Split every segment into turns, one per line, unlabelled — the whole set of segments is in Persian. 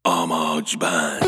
آماج بند.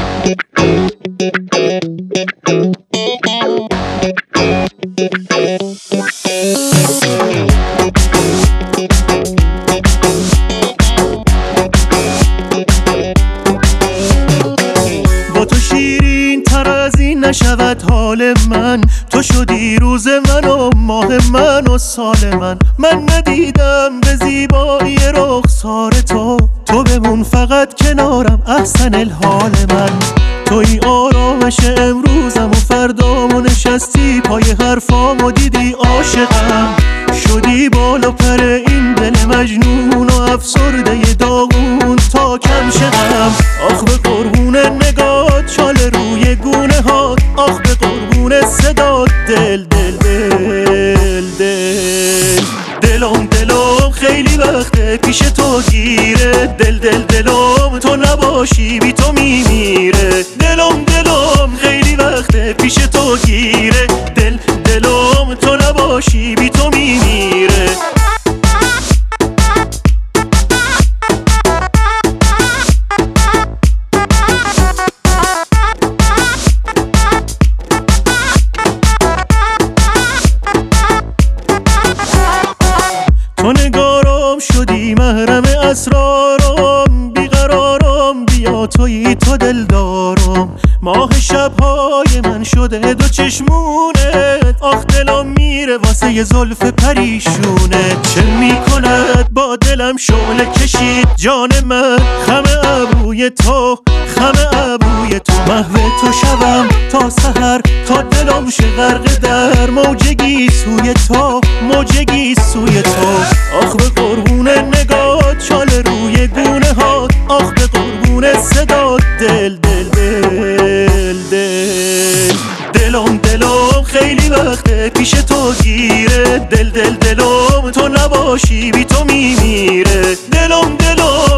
با تو شیرین تر از این نشود حال من، تو شدی روز من و ماه من و سال من ندیدم به زیبایی رخسار تو بمون فقط کنارم احسن الحال من. توی آرامش امروزم و فردامو نشستی پای حرفام و دیدی عاشقم، شدی بالا پر این دل مجنون و افسرده داغون تا کم شدم. آخ به قربون نگات چال روی گونه ها، آخ به قربون صدات دل دل دل دل دلم خیلی وقته پیش تو گیره، دلم تو نباشی بی تو میمیره. دلم خیلی وقته پیش تو گیره، دلم تو نباشی بی تو میمیره. تو نگارم شدی محرم اسرارم، بیقرارم بیا تویی تو دلدارم. ماه شبهای من شده دو چشمونت، آخ دلم میره واسه ی زلف پریشونت. چه میکند با دلم شعله کشید جان من، خم ابروی تو محو تو شبم تا سحر، تا دلم شه غرق در موجگی سوی تو. آخ به قربون نگات چال روی گونه ها، آخ به قربون صدات دل دلم خیلی وقته پیش تو گیره، دلم تو نباشی بی تو میمیره. دلم